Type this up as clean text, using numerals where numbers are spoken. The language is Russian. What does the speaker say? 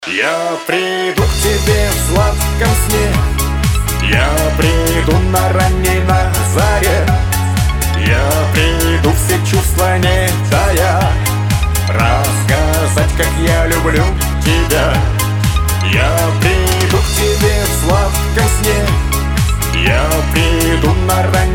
Я приду к тебе в сладком сне, я приду на ранней на заре, я приду все чувства не тая, рассказать, как я люблю тебя. Я приду к тебе в сладком сне, я приду на ранней